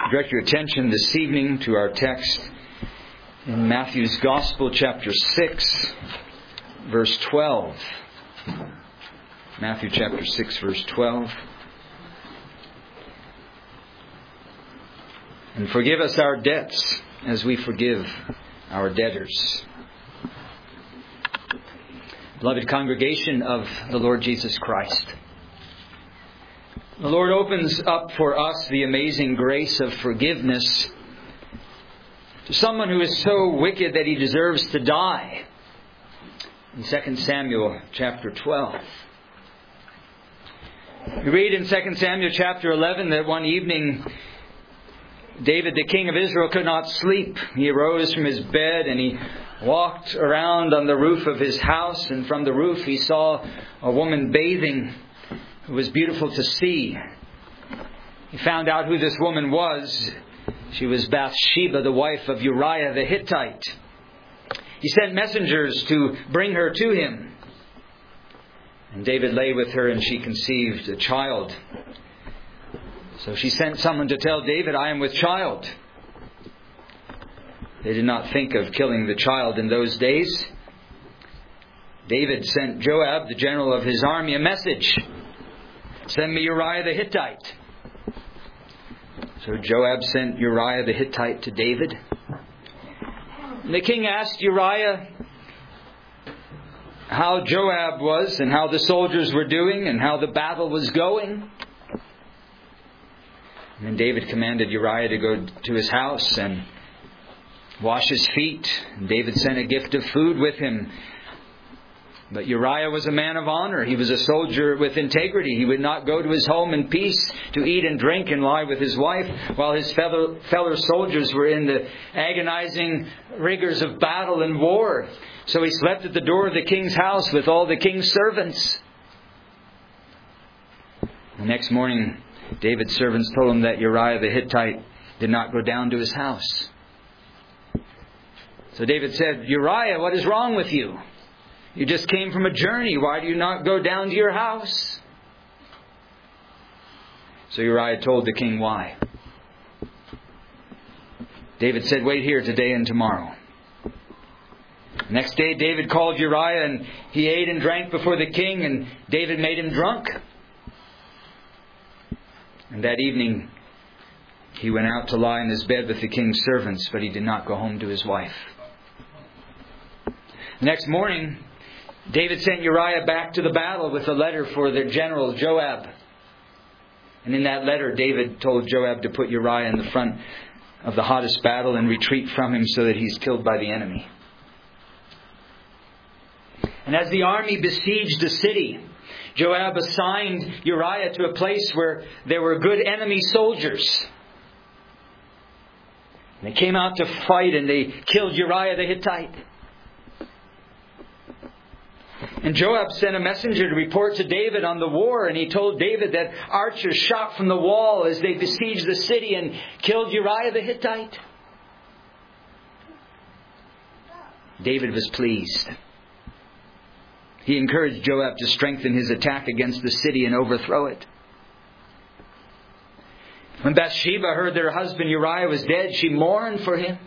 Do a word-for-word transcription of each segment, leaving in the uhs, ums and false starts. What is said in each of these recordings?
Direct your attention this evening to our text in Matthew's Gospel, chapter six, verse twelve. Matthew chapter six, verse twelve. And forgive us our debts as we forgive our debtors. Beloved congregation of the Lord Jesus Christ, the Lord opens up for us the amazing grace of forgiveness to someone who is so wicked that he deserves to die. In Second Samuel chapter twelve. We read in Second Samuel chapter eleven that one evening David, the king of Israel, could not sleep. He arose from his bed and he walked around on the roof of his house, and from the roof he saw a woman bathing who was beautiful to see. He found out who this woman was. She was Bathsheba, the wife of Uriah the Hittite. He sent messengers to bring her to him. And David lay with her and she conceived a child. So she sent someone to tell David, "I am with child." They did not think of killing the child in those days. David sent Joab, the general of his army, a message. "Send me Uriah the Hittite." So Joab sent Uriah the Hittite to David. And the king asked Uriah how Joab was and how the soldiers were doing and how the battle was going. And then David commanded Uriah to go to his house and wash his feet. And David sent a gift of food with him. But Uriah was a man of honor. He was a soldier with integrity. He would not go to his home in peace to eat and drink and lie with his wife while his fellow, fellow soldiers were in the agonizing rigors of battle and war. So he slept at the door of the king's house with all the king's servants. The next morning, David's servants told him that Uriah the Hittite did not go down to his house. So David said, "Uriah, what is wrong with you? You just came from a journey. Why do you not go down to your house?" So Uriah told the king why. David said, "Wait here today and tomorrow." Next day David called Uriah and he ate and drank before the king, and David made him drunk. And that evening he went out to lie in his bed with the king's servants, but he did not go home to his wife. The next morning David sent Uriah back to the battle with a letter for the general Joab. And in that letter, David told Joab to put Uriah in the front of the hottest battle and retreat from him so that he's killed by the enemy. And as the army besieged the city, Joab assigned Uriah to a place where there were good enemy soldiers. And they came out to fight and they killed Uriah the Hittite. And Joab sent a messenger to report to David on the war, and he told David that archers shot from the wall as they besieged the city and killed Uriah the Hittite. David was pleased. He encouraged Joab to strengthen his attack against the city and overthrow it. When Bathsheba heard that her husband Uriah was dead, she mourned for him.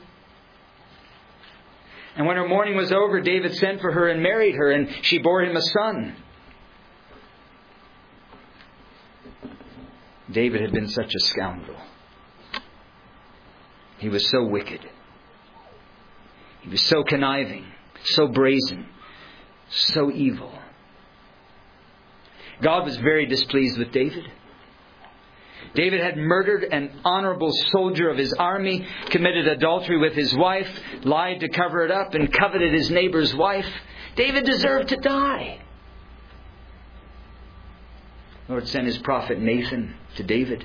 And when her mourning was over, David sent for her and married her, and she bore him a son. David had been such a scoundrel. He was so wicked. He was so conniving, so brazen, so evil. God was very displeased with David. David had murdered an honorable soldier of his army, committed adultery with his wife, lied to cover it up, and coveted his neighbor's wife. David deserved to die. The Lord sent his prophet Nathan to David.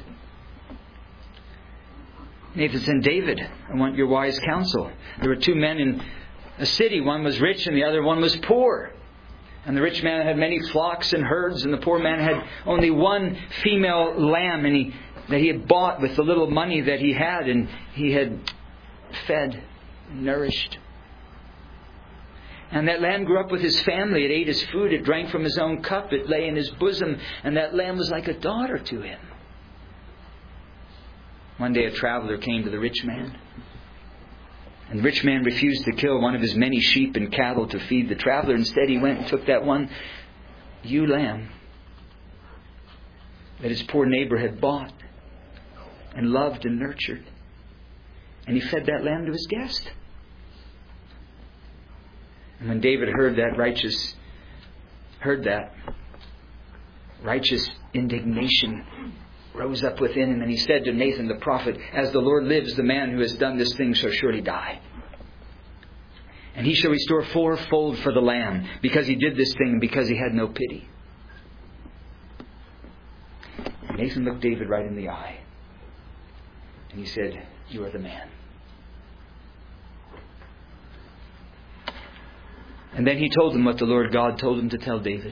Nathan said, "David, I want your wise counsel. There were two men in a city. One was rich and the other one was poor. And the rich man had many flocks and herds, and the poor man had only one female lamb and he, that he had bought with the little money that he had, and he had fed, nourished. And that lamb grew up with his family. It ate his food. It drank from his own cup. It lay in his bosom. And that lamb was like a daughter to him. One day a traveler came to the rich man. And the rich man refused to kill one of his many sheep and cattle to feed the traveler. Instead, he went and took that one ewe lamb that his poor neighbor had bought and loved and nurtured. And he fed that lamb to his guest. And when David heard that righteous, heard that, righteous indignation rose up within him, and he said to Nathan the prophet, "As the Lord lives, the man who has done this thing shall surely die. And he shall restore fourfold for the lamb, because he did this thing and because he had no pity." And Nathan looked David right in the eye, and he said, "You are the man." And then he told him what the Lord God told him to tell David.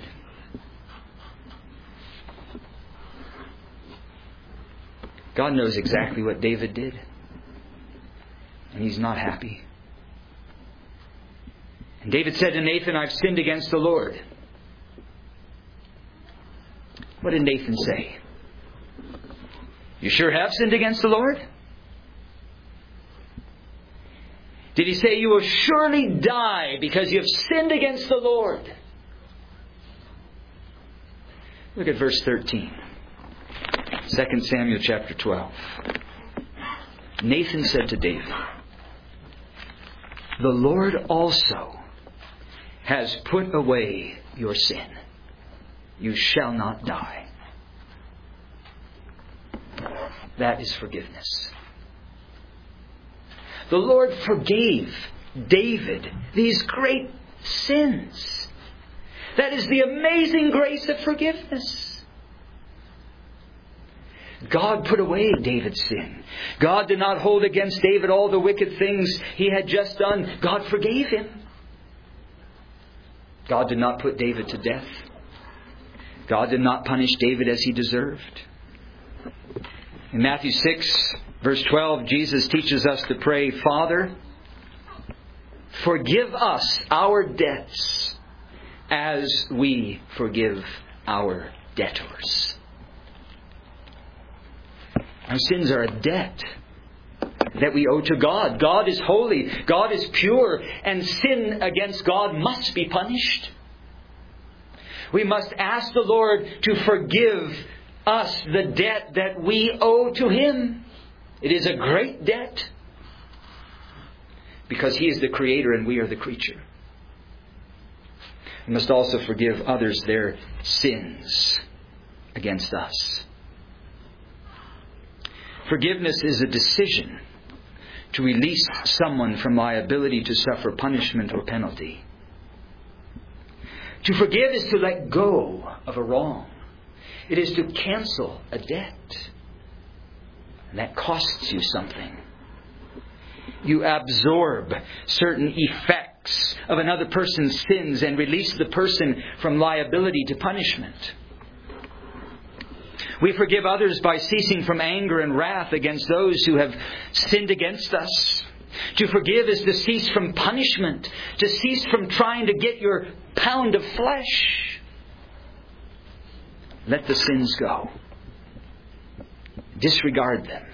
God knows exactly what David did. And he's not happy. And David said to Nathan, "I've sinned against the Lord." What did Nathan say? "You sure have sinned against the Lord?" Did he say, "You will surely die because you have sinned against the Lord"? Look at verse thirteen. Second Samuel chapter twelve. Nathan said to David, "The Lord also has put away your sin. You shall not die." That is forgiveness. The Lord forgave David these great sins. That is the amazing grace of forgiveness. God put away David's sin. God did not hold against David all the wicked things he had just done. God forgave him. God did not put David to death. God did not punish David as he deserved. In Matthew six, verse twelve, Jesus teaches us to pray, "Father, forgive us our debts as we forgive our debtors." Our sins are a debt that we owe to God. God is holy. God is pure. And sin against God must be punished. We must ask the Lord to forgive us the debt that we owe to Him. It is a great debt because He is the Creator and we are the creature. We must also forgive others their sins against us. Forgiveness is a decision to release someone from liability to suffer punishment or penalty. To forgive is to let go of a wrong. It is to cancel a debt. And that costs you something. You absorb certain effects of another person's sins and release the person from liability to punishment. We forgive others by ceasing from anger and wrath against those who have sinned against us. To forgive is to cease from punishment, to cease from trying to get your pound of flesh. Let the sins go. Disregard them.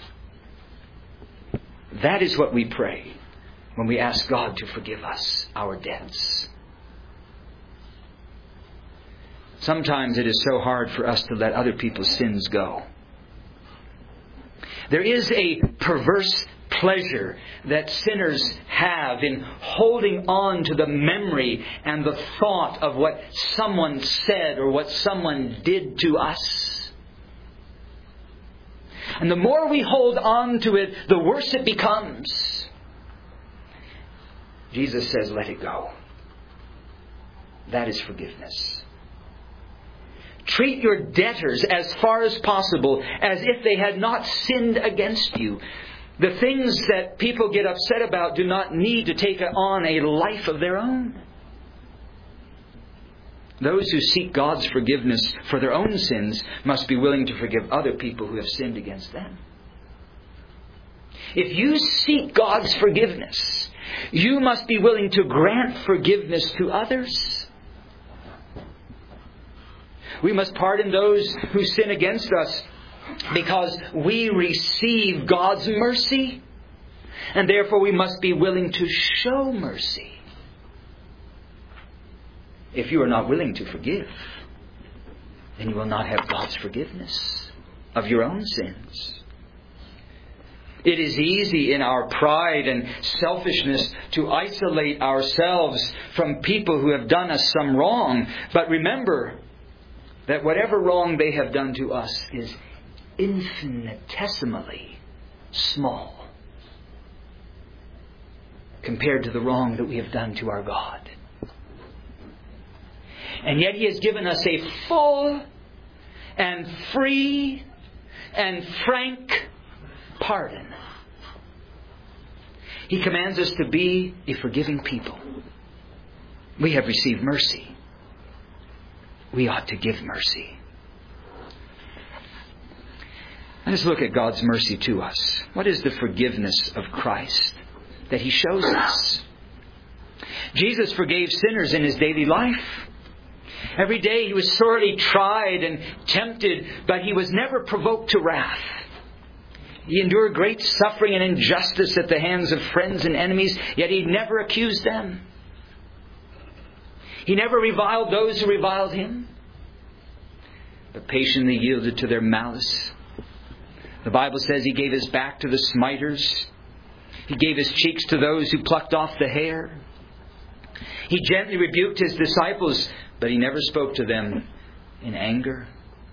That is what we pray when we ask God to forgive us our debts. Sometimes it is so hard for us to let other people's sins go. There is a perverse pleasure that sinners have in holding on to the memory and the thought of what someone said or what someone did to us. And the more we hold on to it, the worse it becomes. Jesus says, let it go. That is forgiveness. Treat your debtors as far as possible as if they had not sinned against you. The things that people get upset about do not need to take on a life of their own. Those who seek God's forgiveness for their own sins must be willing to forgive other people who have sinned against them. If you seek God's forgiveness, you must be willing to grant forgiveness to others. We must pardon those who sin against us because we receive God's mercy, and therefore we must be willing to show mercy. If you are not willing to forgive, then you will not have God's forgiveness of your own sins. It is easy in our pride and selfishness to isolate ourselves from people who have done us some wrong. But remember that whatever wrong they have done to us is infinitesimally small compared to the wrong that we have done to our God. And yet He has given us a full and free and frank pardon. He commands us to be a forgiving people. We have received mercy. We ought to give mercy. Let us look at God's mercy to us. What is the forgiveness of Christ that He shows us? Jesus forgave sinners in His daily life. Every day He was sorely tried and tempted, but He was never provoked to wrath. He endured great suffering and injustice at the hands of friends and enemies, yet He never accused them. He never reviled those who reviled Him, but patiently yielded to their malice. The Bible says He gave His back to the smiters. He gave His cheeks to those who plucked off the hair. He gently rebuked His disciples, but He never spoke to them in anger.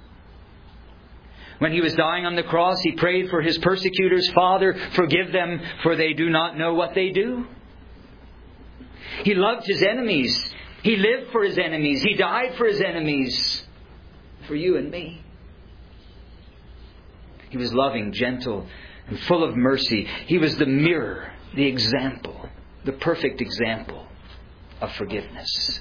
When He was dying on the cross, He prayed for His persecutors, "Father, forgive them, for they do not know what they do." He loved His enemies. He lived for His enemies. He died for His enemies. For you and me. He was loving, gentle, and full of mercy. He was the mirror, the example, the perfect example of forgiveness.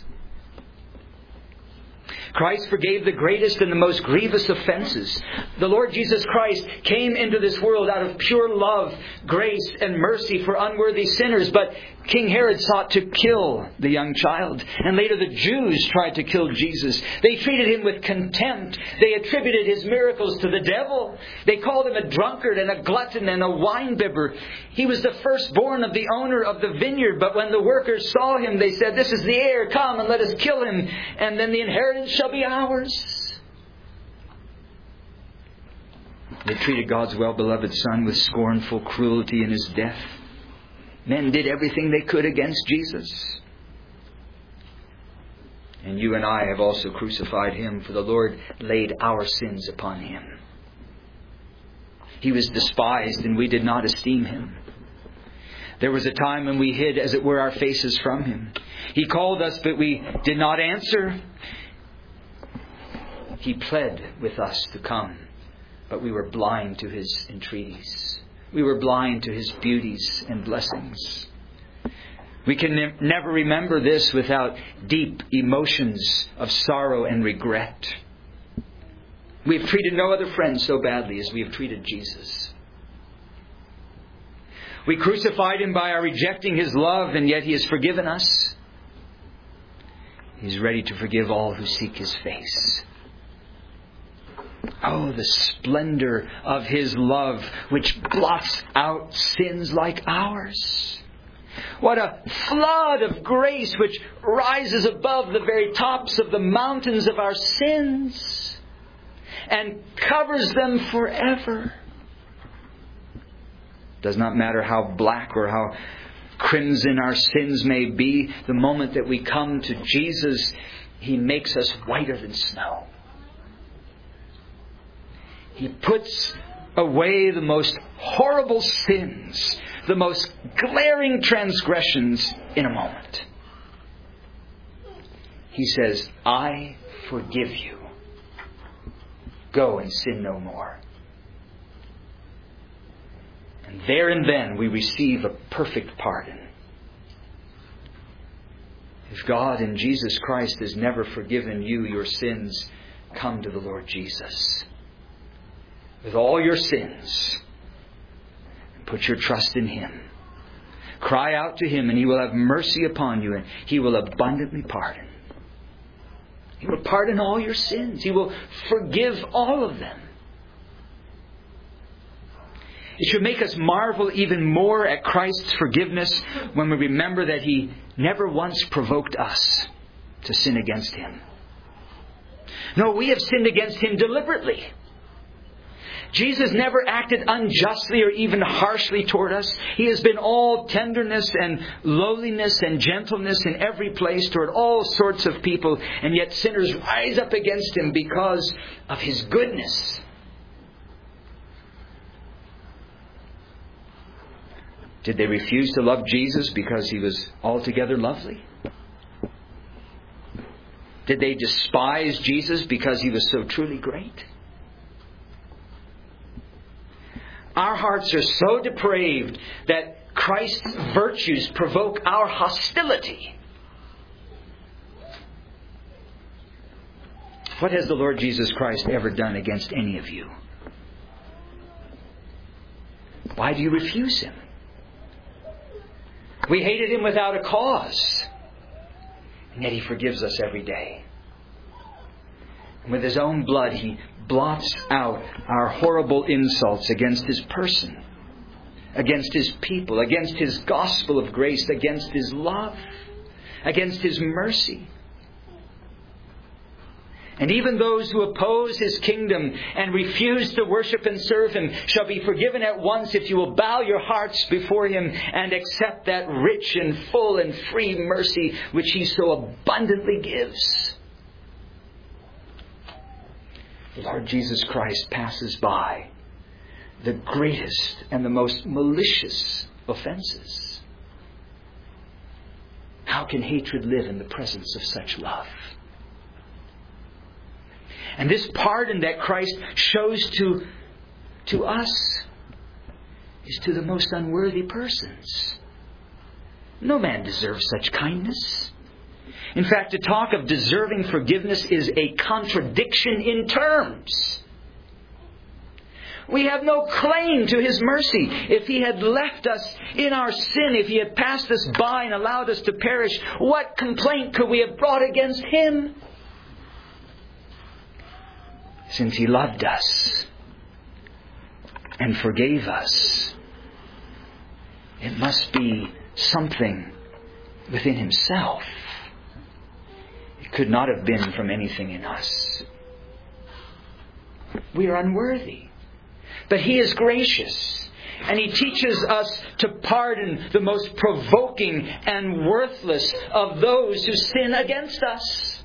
Christ forgave the greatest and the most grievous offenses. The Lord Jesus Christ came into this world out of pure love, grace, and mercy for unworthy sinners. But King Herod sought to kill the young child. And later the Jews tried to kill Jesus. They treated Him with contempt. They attributed His miracles to the devil. They called Him a drunkard and a glutton and a winebibber. He was the firstborn of the owner of the vineyard. But when the workers saw Him, they said, "This is the heir. Come and let us kill Him. And then the inheritance shall be ours." They treated God's well-beloved Son with scornful cruelty in His death. Men did everything they could against Jesus. And you and I have also crucified Him, for the Lord laid our sins upon Him. He was despised, and we did not esteem Him. There was a time when we hid, as it were, our faces from Him. He called us, but we did not answer. He pled with us to come, but we were blind to His entreaties. We were blind to His beauties and blessings. We can ne- never remember this without deep emotions of sorrow and regret. We have treated no other friend so badly as we have treated Jesus. We crucified Him by our rejecting His love, and yet He has forgiven us. He's ready to forgive all who seek His face. Oh, the splendor of His love, which blots out sins like ours. What a flood of grace which rises above the very tops of the mountains of our sins and covers them forever. Does not matter how black or how crimson our sins may be, the moment that we come to Jesus, He makes us whiter than snow. He puts away the most horrible sins, the most glaring transgressions in a moment. He says, "I forgive you. Go and sin no more." And there and then we receive a perfect pardon. If God in Jesus Christ has never forgiven you your sins, come to the Lord Jesus with all your sins. Put your trust in Him. Cry out to Him, and He will have mercy upon you, and He will abundantly pardon. He will pardon all your sins. He will forgive all of them. It should make us marvel even more at Christ's forgiveness when we remember that He never once provoked us to sin against Him. No, we have sinned against Him deliberately. Jesus never acted unjustly or even harshly toward us. He has been all tenderness and lowliness and gentleness in every place toward all sorts of people. And yet sinners rise up against Him because of His goodness. Did they refuse to love Jesus because He was altogether lovely? Did they despise Jesus because He was so truly great? Our hearts are so depraved that Christ's virtues provoke our hostility. What has the Lord Jesus Christ ever done against any of you? Why do you refuse Him? We hated Him without a cause. And yet He forgives us every day. And with His own blood, He blots out our horrible insults against His person, against His people, against His gospel of grace, against His love, against His mercy. And even those who oppose His kingdom and refuse to worship and serve Him shall be forgiven at once if you will bow your hearts before Him and accept that rich and full and free mercy which He so abundantly gives. The Lord Jesus Christ passes by the greatest and the most malicious offenses. How can hatred live in the presence of such love? And this pardon that Christ shows to, to us is to the most unworthy persons. No man deserves such kindness. In fact, to talk of deserving forgiveness is a contradiction in terms. We have no claim to His mercy. If He had left us in our sin, if He had passed us by and allowed us to perish, what complaint could we have brought against Him? Since He loved us and forgave us, it must be something within Himself. It could not have been from anything in us. We are unworthy. But He is gracious. And He teaches us to pardon the most provoking and worthless of those who sin against us.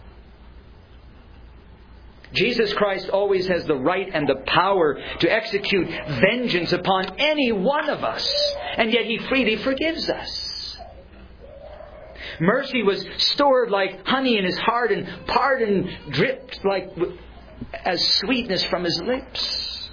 Jesus Christ always has the right and the power to execute vengeance upon any one of us. And yet He freely forgives us. Mercy was stored like honey in His heart, and pardon dripped like as sweetness from His lips.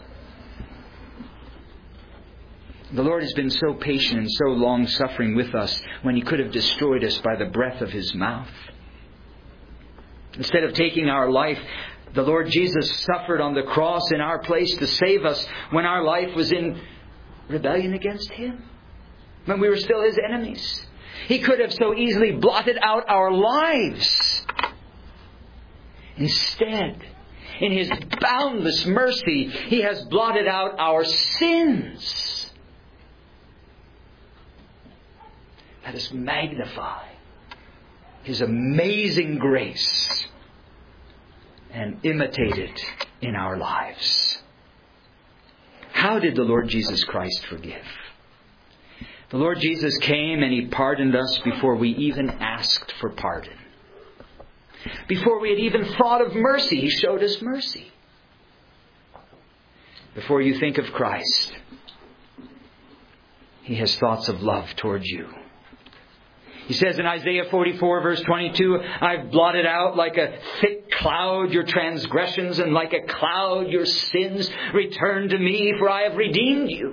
The Lord has been so patient and so long-suffering with us when He could have destroyed us by the breath of His mouth. Instead of taking our life, the Lord Jesus suffered on the cross in our place to save us when our life was in rebellion against Him, when we were still His enemies. He could have so easily blotted out our lives. Instead, in His boundless mercy, He has blotted out our sins. Let us magnify His amazing grace and imitate it in our lives. How did the Lord Jesus Christ forgive? The Lord Jesus came and He pardoned us before we even asked for pardon. Before we had even thought of mercy, He showed us mercy. Before you think of Christ, He has thoughts of love towards you. He says in Isaiah forty-four verse twenty-two, I've blotted out like a thick cloud your transgressions, and like a cloud your sins. Return to me, for I have redeemed you.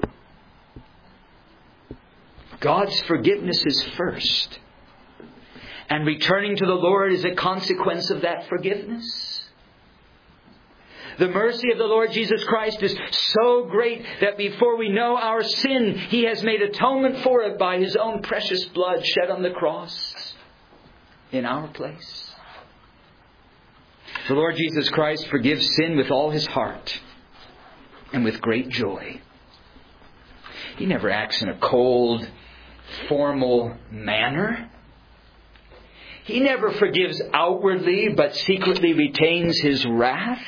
God's forgiveness is first. And returning to the Lord is a consequence of that forgiveness. The mercy of the Lord Jesus Christ is so great that before we know our sin, He has made atonement for it by His own precious blood shed on the cross in our place. The Lord Jesus Christ forgives sin with all His heart and with great joy. He never acts in a cold, formal manner. He never forgives outwardly, but secretly retains His wrath.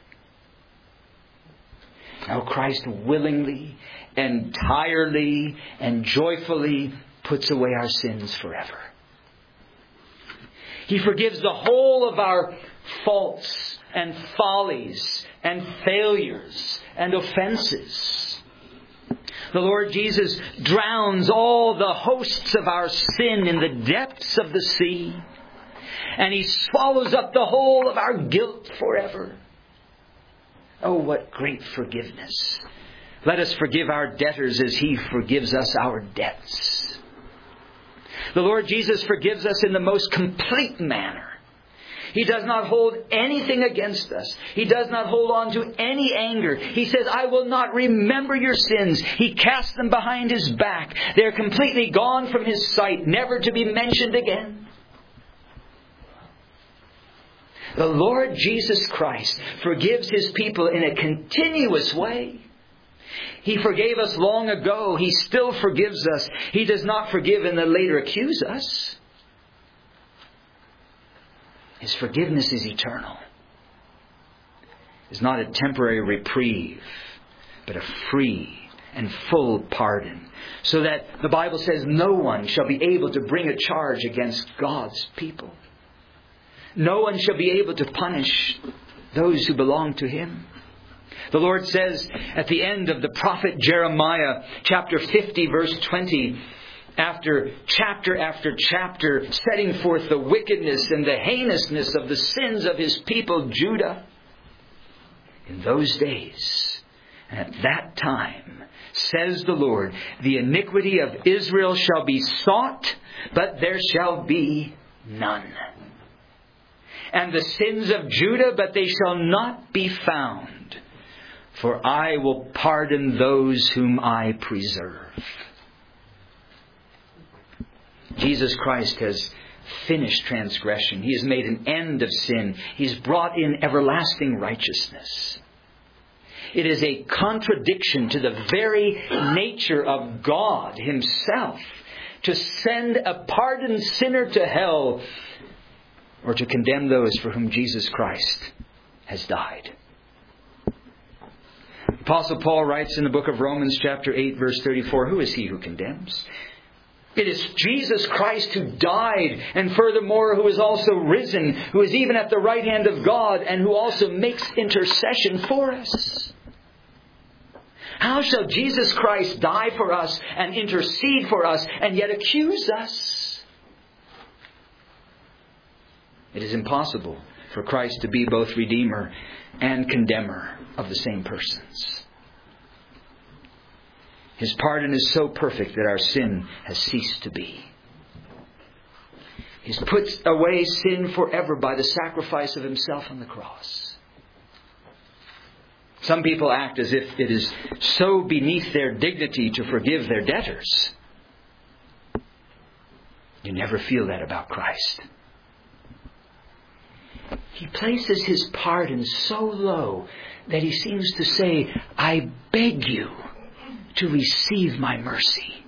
Now Christ willingly, entirely, and joyfully puts away our sins forever. He forgives the whole of our faults and follies and failures and offenses. The Lord Jesus drowns all the hosts of our sin in the depths of the sea. And He swallows up the whole of our guilt forever. Oh, what great forgiveness. Let us forgive our debtors as He forgives us our debts. The Lord Jesus forgives us in the most complete manner. He does not hold anything against us. He does not hold on to any anger. He says, I will not remember your sins. He casts them behind His back. They are completely gone from His sight, never to be mentioned again. The Lord Jesus Christ forgives His people in a continuous way. He forgave us long ago. He still forgives us. He does not forgive and then later accuse us. His forgiveness is eternal. It's not a temporary reprieve, but a free and full pardon. So that the Bible says no one shall be able to bring a charge against God's people. No one shall be able to punish those who belong to Him. The Lord says at the end of the prophet Jeremiah, chapter fifty, verse twenty, after chapter after chapter, setting forth the wickedness and the heinousness of the sins of His people, Judah. In those days, and at that time, says the Lord, the iniquity of Israel shall be sought, but there shall be none. And the sins of Judah, but they shall not be found. For I will pardon those whom I preserve. Jesus Christ has finished transgression. He has made an end of sin. He's brought in everlasting righteousness. It is a contradiction to the very nature of God Himself to send a pardoned sinner to hell or to condemn those for whom Jesus Christ has died. Apostle Paul writes in the book of Romans chapter eight verse thirty-four, who is he who condemns? It is Jesus Christ who died, and furthermore who is also risen, who is even at the right hand of God, and who also makes intercession for us. How shall Jesus Christ die for us and intercede for us and yet accuse us? It is impossible for Christ to be both Redeemer and condemner of the same persons. His pardon is so perfect that our sin has ceased to be. He's put away sin forever by the sacrifice of Himself on the cross. Some people act as if it is so beneath their dignity to forgive their debtors. You never feel that about Christ. He places His pardon so low that He seems to say, I beg you to receive my mercy.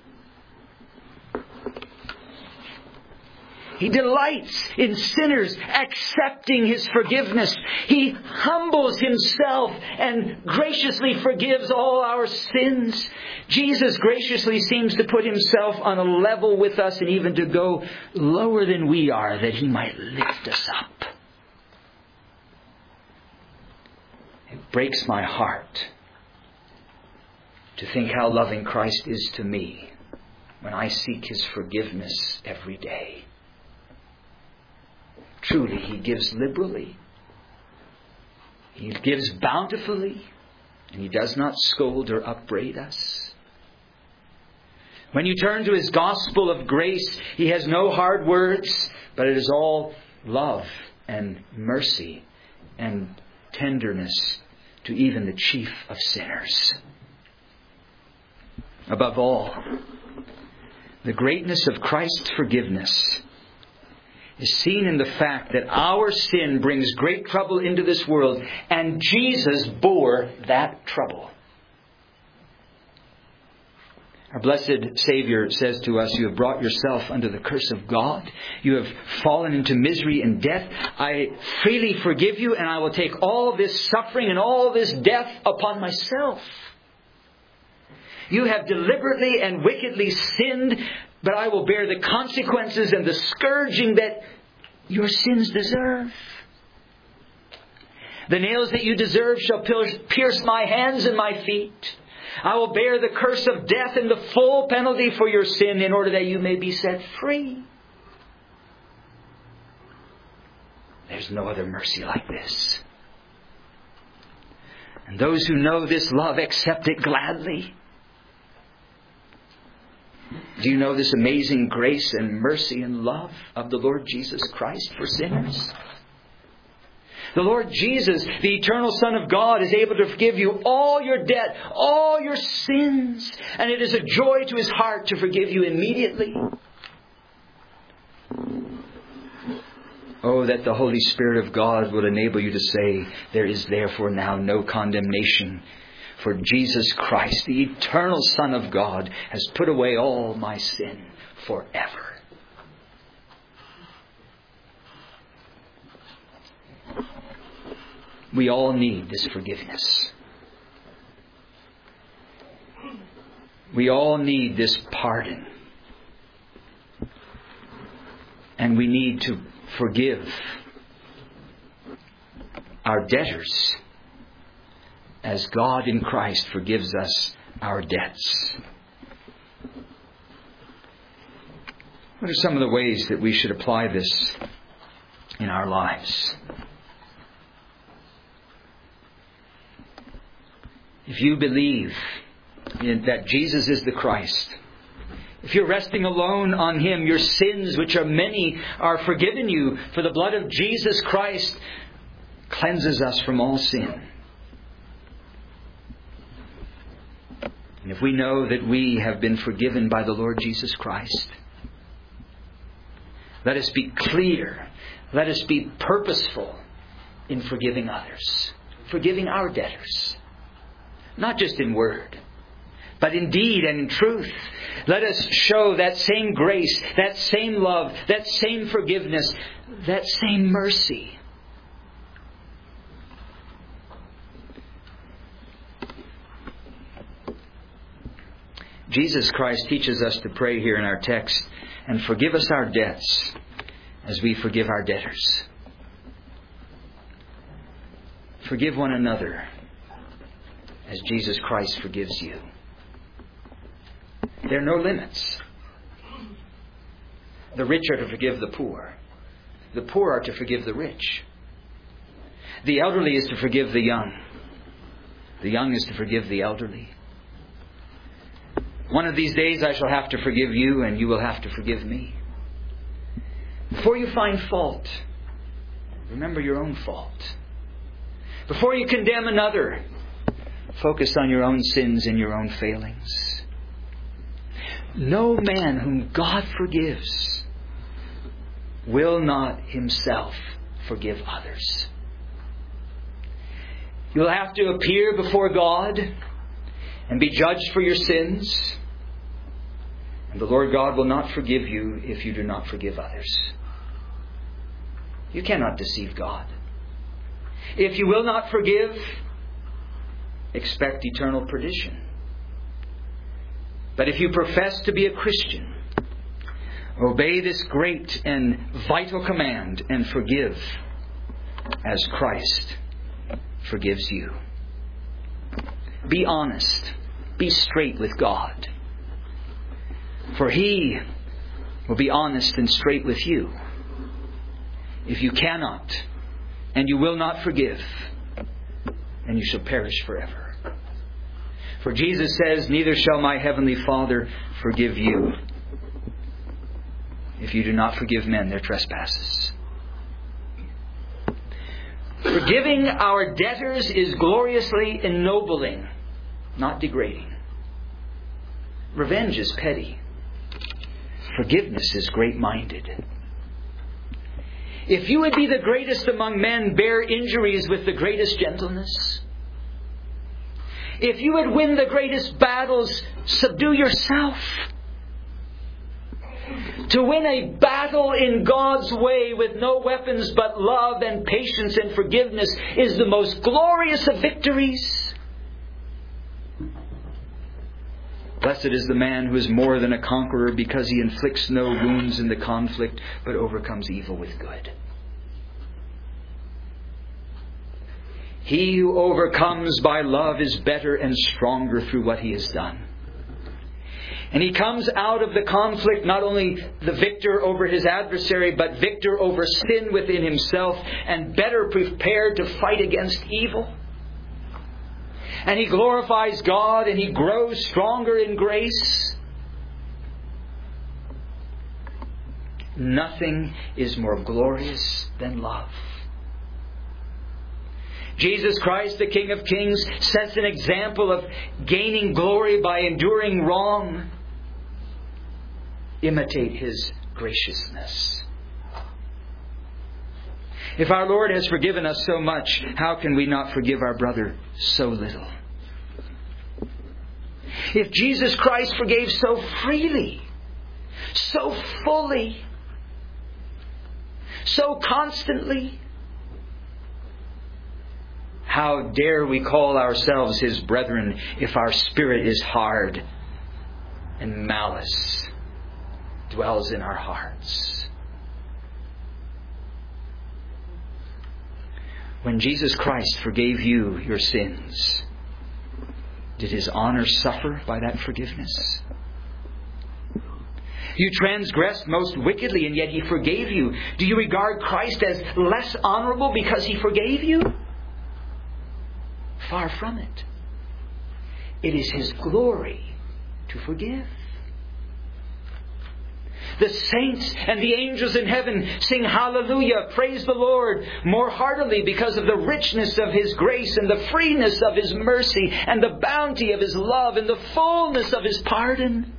He delights in sinners accepting His forgiveness. He humbles Himself and graciously forgives all our sins. Jesus graciously seems to put Himself on a level with us and even to go lower than we are that He might lift us up. It breaks my heart to think how loving Christ is to me when I seek His forgiveness every day. Truly, He gives liberally. He gives bountifully. And He does not scold or upbraid us. When you turn to His gospel of grace, He has no hard words, but it is all love and mercy and tenderness to even the chief of sinners. Above all, the greatness of Christ's forgiveness is seen in the fact that our sin brings great trouble into this world, and Jesus bore that trouble. Our blessed Savior says to us, you have brought yourself under the curse of God. You have fallen into misery and death. I freely forgive you, and I will take all this suffering and all this death upon myself. You have deliberately and wickedly sinned, but I will bear the consequences and the scourging that your sins deserve. The nails that you deserve shall pierce my hands and my feet. I will bear the curse of death and the full penalty for your sin in order that you may be set free. There's no other mercy like this. And those who know this love accept it gladly. Do you know this amazing grace and mercy and love of the Lord Jesus Christ for sinners? The Lord Jesus, the eternal Son of God, is able to forgive you all your debt, all your sins. And it is a joy to His heart to forgive you immediately. Oh, that the Holy Spirit of God will enable you to say, there is therefore now no condemnation. For Jesus Christ, the eternal Son of God, has put away all my sin forever. We all need this forgiveness. We all need this pardon. And we need to forgive our debtors as God in Christ forgives us our debts. What are some of the ways that we should apply this in our lives? If you believe in that Jesus is the Christ, if you're resting alone on Him, your sins, which are many, are forgiven you. For the blood of Jesus Christ cleanses us from all sin. And if we know that we have been forgiven by the Lord Jesus Christ, let us be clear. Let us be purposeful in forgiving others. Forgiving our debtors. Not just in word, but in deed and in truth. Let us show that same grace, that same love, that same forgiveness, that same mercy. Jesus Christ teaches us to pray here in our text, and forgive us our debts as we forgive our debtors. Forgive one another as Jesus Christ forgives you. There are no limits. The rich are to forgive the poor. The poor are to forgive the rich. The elderly is to forgive the young. The young is to forgive the elderly. One of these days I shall have to forgive you, and you will have to forgive me. Before you find fault, remember your own fault. Before you condemn another, focus on your own sins and your own failings. No man whom God forgives will not himself forgive others. You'll have to appear before God and be judged for your sins. And the Lord God will not forgive you if you do not forgive others. You cannot deceive God. If you will not forgive, expect eternal perdition. But if you profess to be a Christian, obey this great and vital command and forgive as Christ forgives you. Be honest. Be straight with God. For He will be honest and straight with you. If you cannot and you will not forgive, then you shall perish forever. For Jesus says, neither shall my heavenly Father forgive you if you do not forgive men their trespasses. Forgiving our debtors is gloriously ennobling, not degrading. Revenge is petty. Forgiveness is great-minded. If you would be the greatest among men, bear injuries with the greatest gentleness. If you would win the greatest battles, subdue yourself. To win a battle in God's way with no weapons but love and patience and forgiveness is the most glorious of victories. Blessed is the man who is more than a conqueror, because he inflicts no wounds in the conflict, but overcomes evil with good. He who overcomes by love is better and stronger through what he has done. And he comes out of the conflict not only the victor over his adversary, but victor over sin within himself, and better prepared to fight against evil. And he glorifies God, and he grows stronger in grace. Nothing is more glorious than love. Jesus Christ, the King of Kings, sets an example of gaining glory by enduring wrong. Imitate His graciousness. If our Lord has forgiven us so much, how can we not forgive our brother so little? If Jesus Christ forgave so freely, so fully, so constantly, how dare we call ourselves His brethren if our spirit is hard and malice dwells in our hearts? When Jesus Christ forgave you your sins, did His honor suffer by that forgiveness? You transgressed most wickedly, and yet He forgave you. Do you regard Christ as less honorable because He forgave you? Far from it. It is His glory to forgive. The saints and the angels in heaven sing hallelujah, praise the Lord, more heartily because of the richness of His grace and the freeness of His mercy and the bounty of His love and the fullness of His pardon.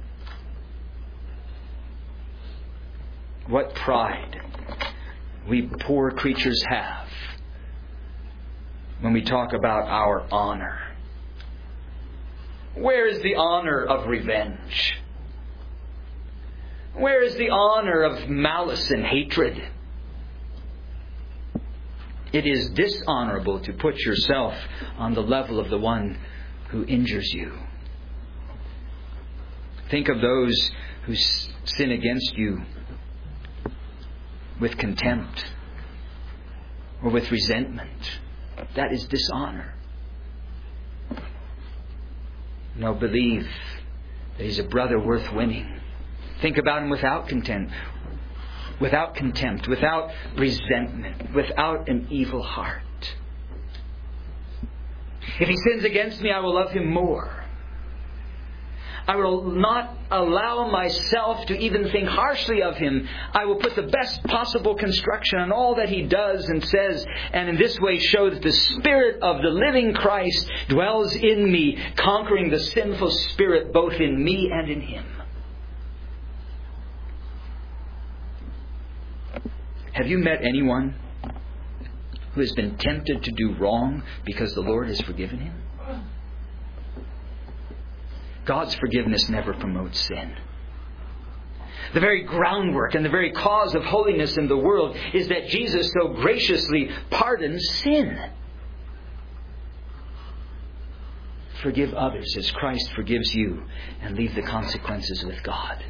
What pride we poor creatures have when we talk about our honor. Where is the honor of revenge? Where is the honor of malice and hatred? It is dishonorable to put yourself on the level of the one who injures you. Think of those who sin against you with contempt or with resentment. That is dishonor. No, believe that He's a brother worth winning. Think about Him without contempt, without contempt, without resentment, without an evil heart. If he sins against me, I will love him more. I will not allow myself to even think harshly of him. I will put the best possible construction on all that he does and says, and in this way show that the Spirit of the living Christ dwells in me, conquering the sinful spirit both in me and in him. Have you met anyone who has been tempted to do wrong because the Lord has forgiven him? God's forgiveness never promotes sin. The very groundwork and the very cause of holiness in the world is that Jesus so graciously pardons sin. Forgive others as Christ forgives you, and leave the consequences with God.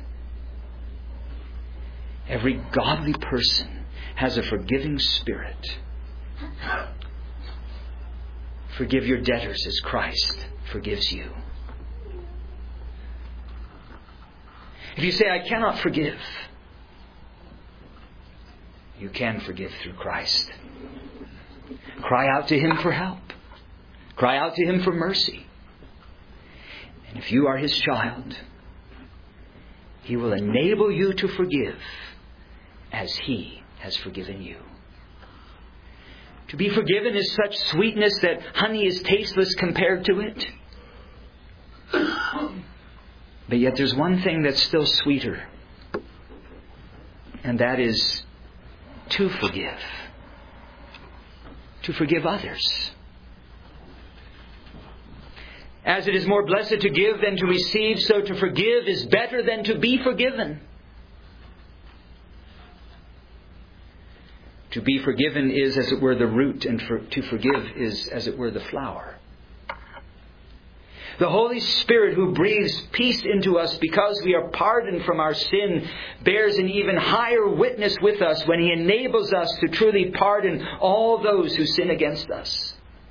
Every godly person has a forgiving spirit. Forgive your debtors as Christ forgives you. If you say, I cannot forgive, you can forgive through Christ. Cry out to Him for help. Cry out to Him for mercy. And if you are His child, He will enable you to forgive as He has forgiven you. To be forgiven is such sweetness that honey is tasteless compared to it. But yet there's one thing that's still sweeter, and that is to forgive. To forgive others. As it is more blessed to give than to receive, so to forgive is better than to be forgiven. To be forgiven is, as it were, the root, and for, to forgive is, as it were, the flower. The Holy Spirit, who breathes peace into us because we are pardoned from our sin, bears an even higher witness with us when He enables us to truly pardon all those who sin against us.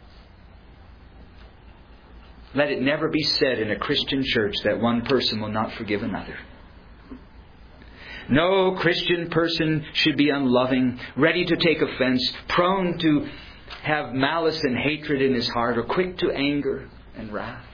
Let it never be said in a Christian church that one person will not forgive another. No Christian person should be unloving, ready to take offense, prone to have malice and hatred in his heart, or quick to anger and wrath.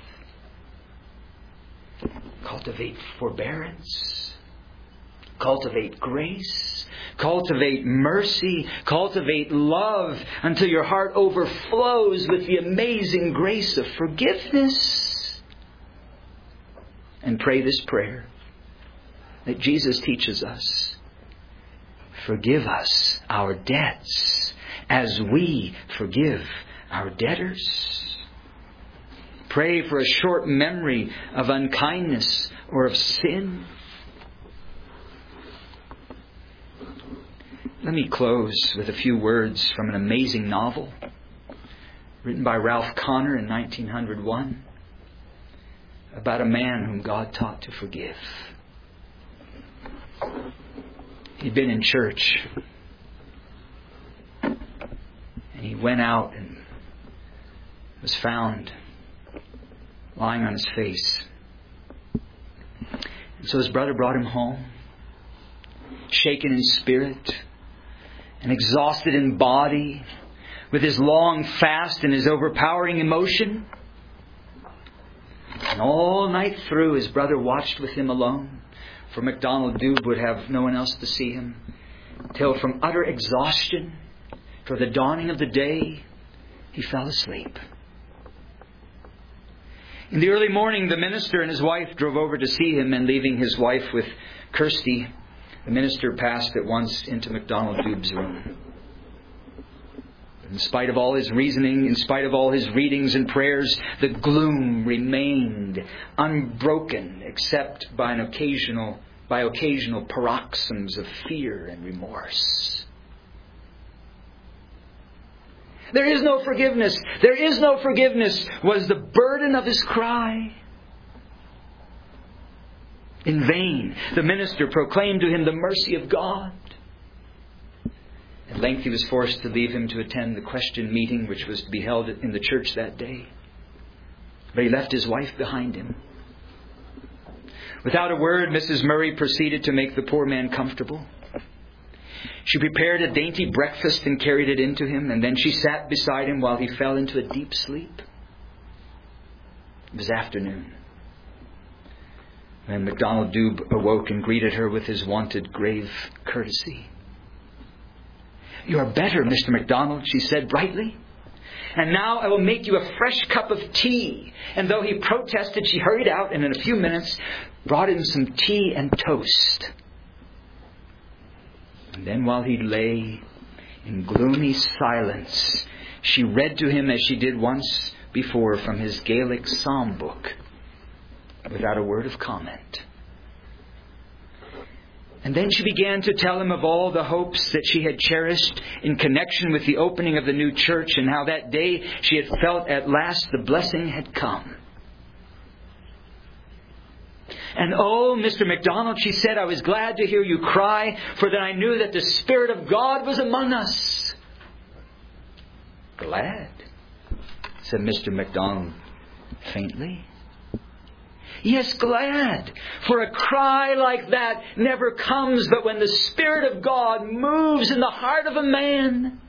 Cultivate forbearance. Cultivate grace. Cultivate mercy. Cultivate love until your heart overflows with the amazing grace of forgiveness. And pray this prayer that Jesus teaches us. Forgive us our debts as we forgive our debtors. Pray for a short memory of unkindness or of sin. Let me close with a few words from an amazing novel written by Ralph Connor in nineteen oh one about a man whom God taught to forgive. He'd been in church, and he went out and was found lying on his face. And so his brother brought him home, shaken in spirit and exhausted in body, with his long fast and his overpowering emotion. And all night through his brother watched with him alone, for MacDonald Doob would have no one else to see him, till from utter exhaustion, toward the dawning of the day, he fell asleep. In the early morning, the minister and his wife drove over to see him, and leaving his wife with Kirsty, the minister passed at once into MacDonald Doob's room. In spite of all his reasoning, in spite of all his readings and prayers, the gloom remained unbroken, except by an occasional, by occasional paroxysms of fear and remorse. There is no forgiveness. There is no forgiveness was the burden of his cry. In vain, the minister proclaimed to him the mercy of God. At length he was forced to leave him to attend the question meeting which was to be held in the church that day. But he left his wife behind him. Without a word, Missus Murray proceeded to make the poor man comfortable. She prepared a dainty breakfast and carried it in to him, and then she sat beside him while he fell into a deep sleep. It was afternoon when MacDonald Doob awoke and greeted her with his wonted grave courtesy. "You are better, Mister MacDonald," she said brightly. "And now I will make you a fresh cup of tea." And though he protested, she hurried out and in a few minutes brought him some tea and toast. And then while he lay in gloomy silence, she read to him as she did once before from his Gaelic psalm book, without a word of comment. And then she began to tell him of all the hopes that she had cherished in connection with the opening of the new church, and how that day she had felt at last the blessing had come. "And oh, Mister MacDonald," she said, "I was glad to hear you cry, for then I knew that the Spirit of God was among us." "Glad?" said Mister MacDonald faintly. "Yes, glad. For a cry like that never comes but when the Spirit of God moves in the heart of a man."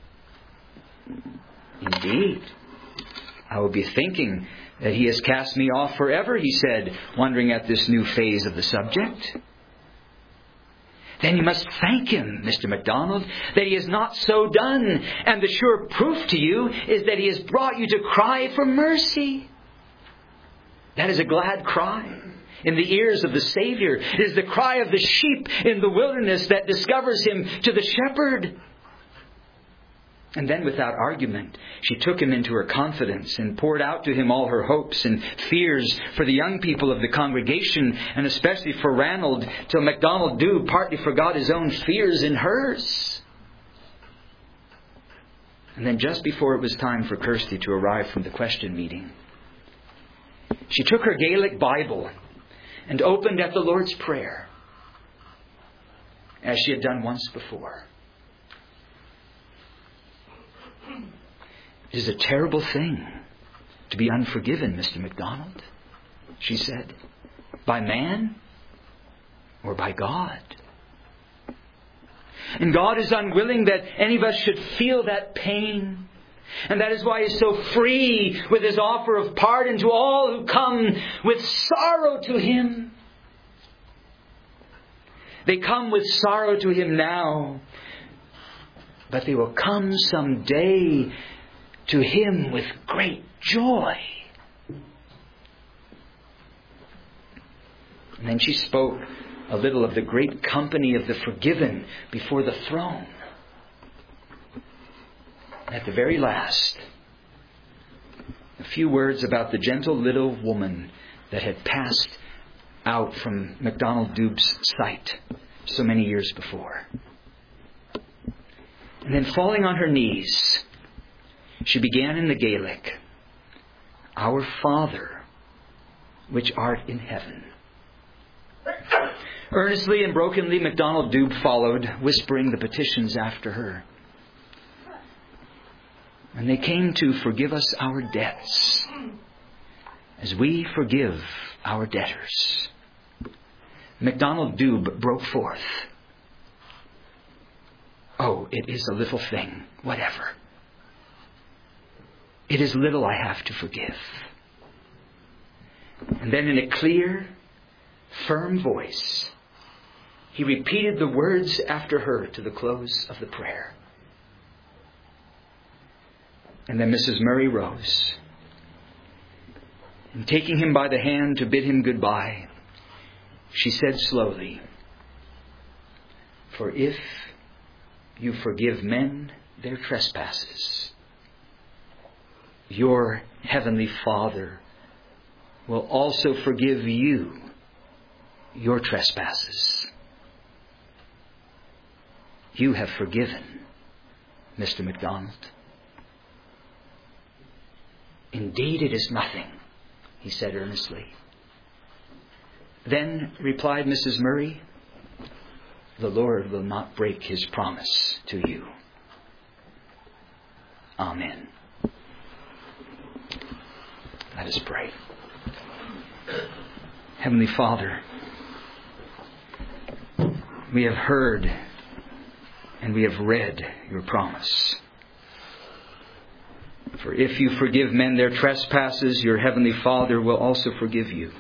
"Indeed, I will be thinking that He has cast me off forever," he said, wondering at this new phase of the subject. "Then you must thank Him, Mister MacDonald, that He has not so done. And the sure proof to you is that He has brought you to cry for mercy." That is a glad cry in the ears of the Savior. It is the cry of the sheep in the wilderness that discovers Him to the shepherd. And then without argument, she took him into her confidence and poured out to him all her hopes and fears for the young people of the congregation, and especially for Ranald, till MacDonald Dubh partly forgot his own fears in hers. And then just before it was time for Kirsty to arrive from the question meeting, she took her Gaelic Bible and opened at the Lord's Prayer, as she had done once before. It is a terrible thing to be unforgiven, Mister MacDonald, she said. By man or by God. And God is unwilling that any of us should feel that pain. And that is why He is so free with His offer of pardon to all who come with sorrow to Him. They come with sorrow to Him now, but they will come someday to Him with great joy. And then she spoke a little of the great company of the forgiven before the throne. And at the very last, a few words about the gentle little woman that had passed out from MacDonald Dubh's sight so many years before. And then falling on her knees, she began in the Gaelic, "Our Father, which art in heaven." Earnestly and brokenly, MacDonald Dubh followed, whispering the petitions after her. And they came to forgive us our debts, as we forgive our debtors. MacDonald Dubh broke forth, "Oh, it is a little thing, whatever. It is little I have to forgive." And then in a clear, firm voice, he repeated the words after her to the close of the prayer. And then Missus Murray rose, and taking him by the hand to bid him goodbye, she said slowly, "For if you forgive men their trespasses, your heavenly Father will also forgive you your trespasses." You have forgiven, Mister MacDonald. "Indeed, it is nothing," he said earnestly. Then replied Missus Murray, "The Lord will not break His promise to you." Amen. Let us pray. Heavenly Father, we have heard and we have read your promise. For if you forgive men their trespasses, your heavenly Father will also forgive you.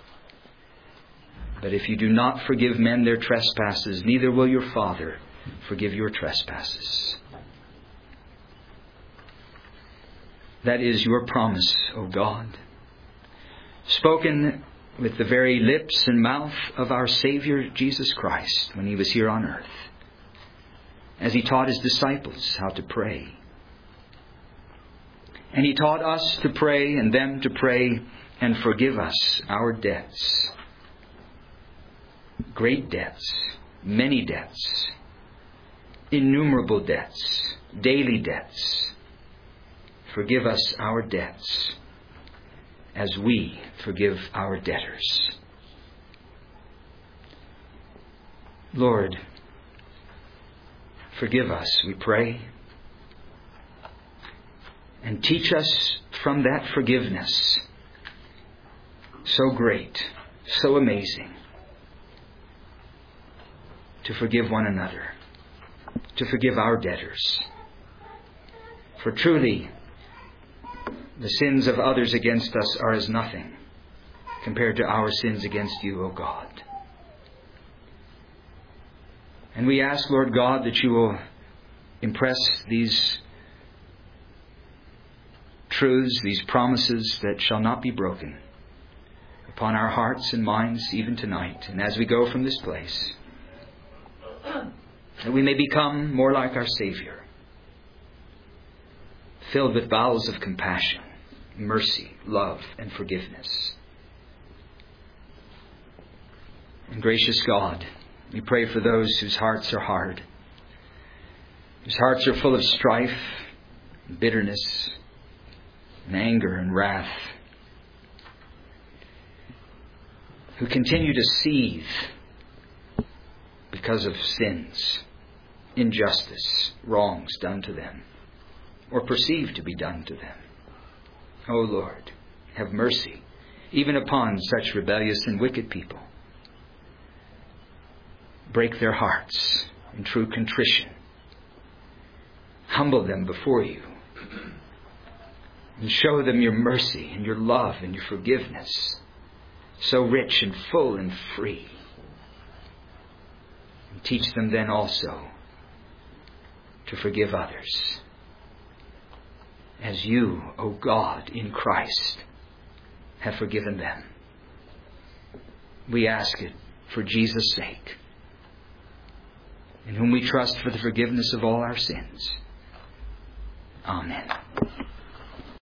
But if you do not forgive men their trespasses, neither will your Father forgive your trespasses. That is your promise, O God, spoken with the very lips and mouth of our Savior Jesus Christ when He was here on earth, as He taught His disciples how to pray. And He taught us to pray and them to pray and forgive us our debts. Great debts, many debts, innumerable debts, daily debts. Forgive us our debts as we forgive our debtors. Lord, forgive us, we pray, and teach us from that forgiveness, so great, so amazing, to forgive one another, to forgive our debtors. For truly, the sins of others against us are as nothing compared to our sins against you, O God. And we ask, Lord God, that you will impress these truths, these promises that shall not be broken, upon our hearts and minds even tonight. And as we go from this place, that we may become more like our Savior, filled with bowels of compassion, mercy, love, and forgiveness. And gracious God, we pray for those whose hearts are hard, whose hearts are full of strife, and bitterness, and anger and wrath, who continue to seethe because of sins, injustice, wrongs done to them, or perceived to be done to them. O Lord, have mercy even upon such rebellious and wicked people. Break their hearts in true contrition. Humble them before you. And show them your mercy and your love and your forgiveness, so rich and full and free. And teach them then also to forgive others, as you, O God, in Christ, have forgiven them. We ask it for Jesus' sake, in whom we trust for the forgiveness of all our sins. Amen.